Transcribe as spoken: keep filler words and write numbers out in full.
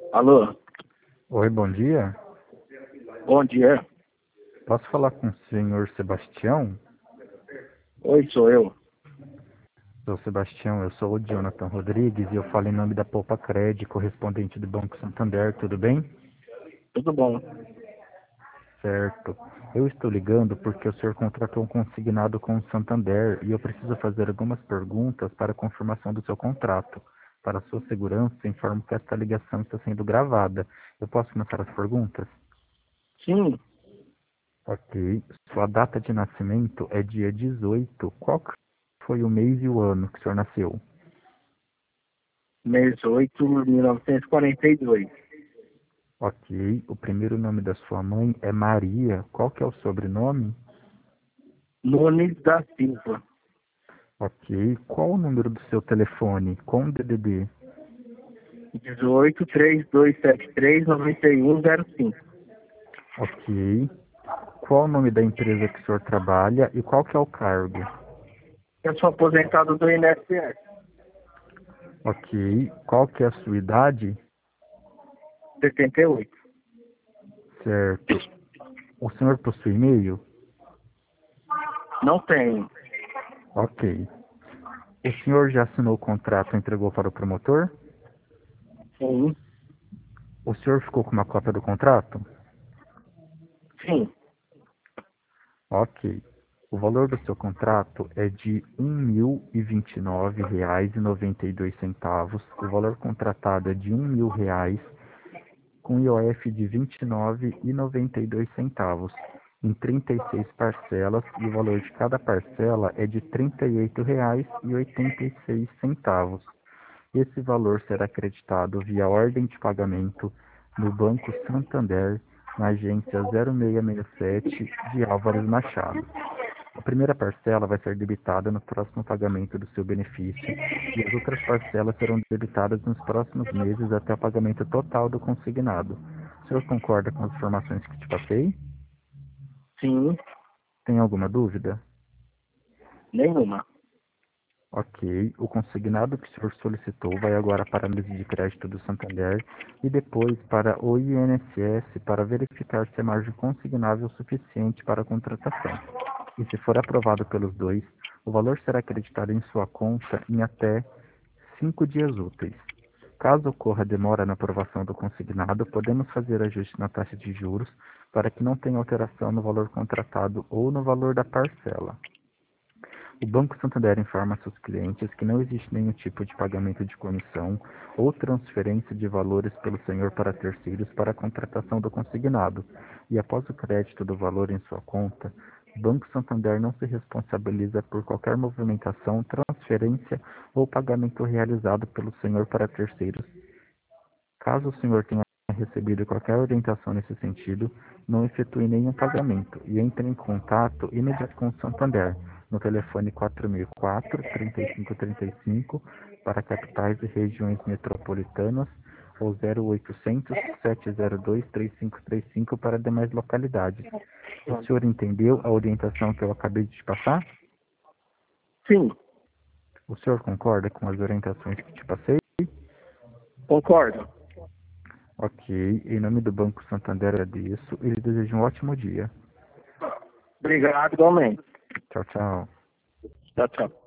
Alô, Oi, bom dia. bom dia. Posso falar com o senhor Sebastião? Oi, sou eu. Sou Sebastião, eu sou o Jonathan Rodrigues e eu falo em nome da Poupa Cred, correspondente do Banco Santander, tudo bem? Tudo bom? Certo. Eu estou ligando porque o senhor contratou um consignado com o Santander e eu preciso fazer algumas perguntas para confirmação do seu contrato. Para sua segurança, informo que esta ligação está sendo gravada. Eu posso começar as perguntas? Sim, Ok. Sua data de nascimento é dia dezoito. Qual que foi o mês e o ano que o senhor nasceu? mês oito de mil novecentos e quarenta e dois. Ok. O primeiro nome da sua mãe é Maria. Qual que é o sobrenome? Nunes da Silva. Ok. Qual o número do seu telefone com D D D? dezoito, três dois sete três, noventa e um zero cinco. Ok. Qual o nome da empresa que o senhor trabalha e qual que é o cargo? Eu sou aposentado do I N S S. Ok. Qual que é a sua idade? setenta e oito. Certo. O senhor possui e-mail? Não tenho. Ok. O senhor já assinou o contrato e entregou para o promotor? Sim, O senhor ficou com uma cópia do contrato? sim. Ok. O valor do seu contrato é de um mil e vinte e nove reais e noventa e dois centavos. O valor contratado é de um mil reais, com I O F de vinte e nove reais e noventa e dois centavos, em trinta e seis parcelas, e o valor de cada parcela é de trinta e oito reais e oitenta e seis centavos. Esse valor será acreditado via ordem de pagamento no Banco Santander, na agência zero seis seis sete de Álvares Machado. A primeira parcela vai ser debitada no próximo pagamento do seu benefício e as outras parcelas serão debitadas nos próximos meses até o pagamento total do consignado. O senhor concorda com as informações que te passei? Sim, Tem alguma dúvida? nenhuma. Ok. O consignado que o senhor solicitou vai agora para a análise de crédito do Santander e depois para o I N S S para verificar se a margem consignável é suficiente para a contratação. E se for aprovado pelos dois, o valor será acreditado em sua conta em até cinco dias úteis. Caso ocorra demora na aprovação do consignado, podemos fazer ajuste na taxa de juros para que não tenha alteração no valor contratado ou no valor da parcela. O Banco Santander informa seus clientes que não existe nenhum tipo de pagamento de comissão ou transferência de valores pelo senhor para terceiros para a contratação do consignado, e após o crédito do valor em sua conta, o Banco Santander não se responsabiliza por qualquer movimentação, transferência ou pagamento realizado pelo senhor para terceiros. Caso o senhor tenha recebido qualquer orientação nesse sentido, não efetue nenhum pagamento e entre em contato imediato com o Santander no telefone quatro mil e quatro, trinta e cinco trinta e cinco para capitais e regiões metropolitanas ou zero oitocentos, sete zero dois, três cinco três cinco para demais localidades. O senhor entendeu a orientação que eu acabei de te passar? Sim, O senhor concorda com as orientações que te passei? concordo. Ok, em nome do Banco Santander agradeço e lhe desejo um ótimo dia. Obrigado, igualmente. Tchau, tchau. Tchau, tchau.